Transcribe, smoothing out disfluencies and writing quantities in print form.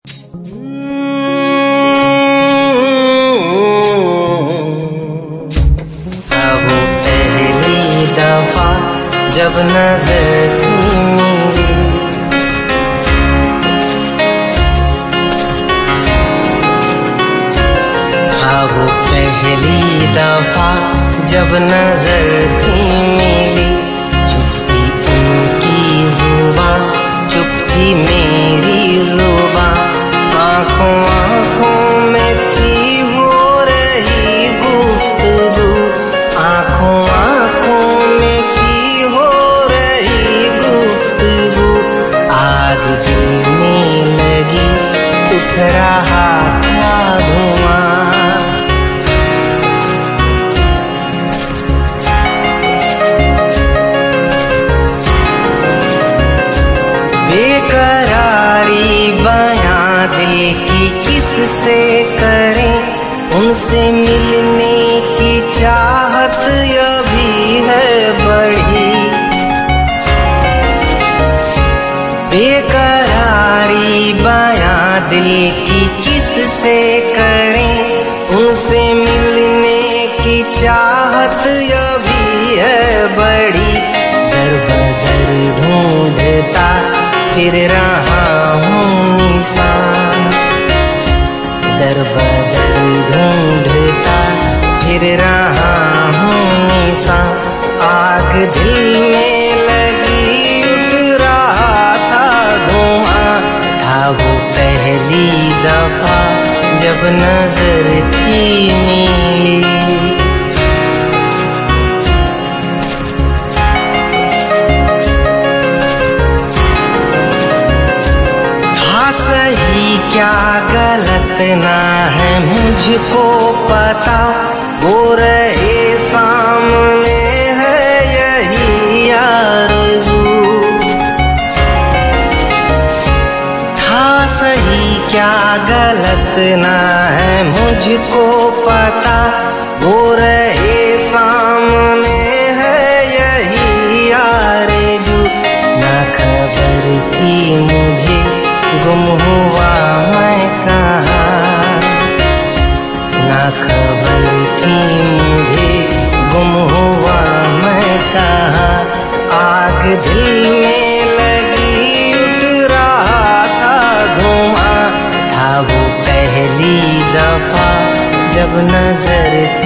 जब नजर थी मेरी, हाँ वो पहली दफा जब नजर थी मेरी, चुप थी उनकी जुबान, चुप थी मेरी जुबान, आँखों आँखों में थी हो रही गुफ्तगू, आँखों आँखों में थी हो रही गुफ्तगू, आग जलने लगी उठ रहा था धुआं। बेकरारी बयां दिल की किससे करें, उनसे मिलने की चाहत अभी है बड़ी, बेकरारी बयां दिल की किससे करें, उनसे मिलने की चाहत अभी है बड़ी, दर बदर ढूंढता फिर रहा हूँ निशान, दर बदर ढूंढता फिर रहा हूँ निशान, आग दिल में लगी उठ रहा था धुआं, था वो पहली दफा जब नजर थी मिली। क्या गलत ना है मुझको पता, वो रहे सामने है यही आरज़ू, था सही क्या गलत ना है मुझको पता, वो रहे सामने है यही आरज़ू, ना खबर थी मुझे गुम हुआ मैं कहाँ, ना खबर थी मुझे गुम हुआ मैं कहाँ, आग दिल में लगी उठ रहा था धुआं, था वो पहली दफा जब नजर थी।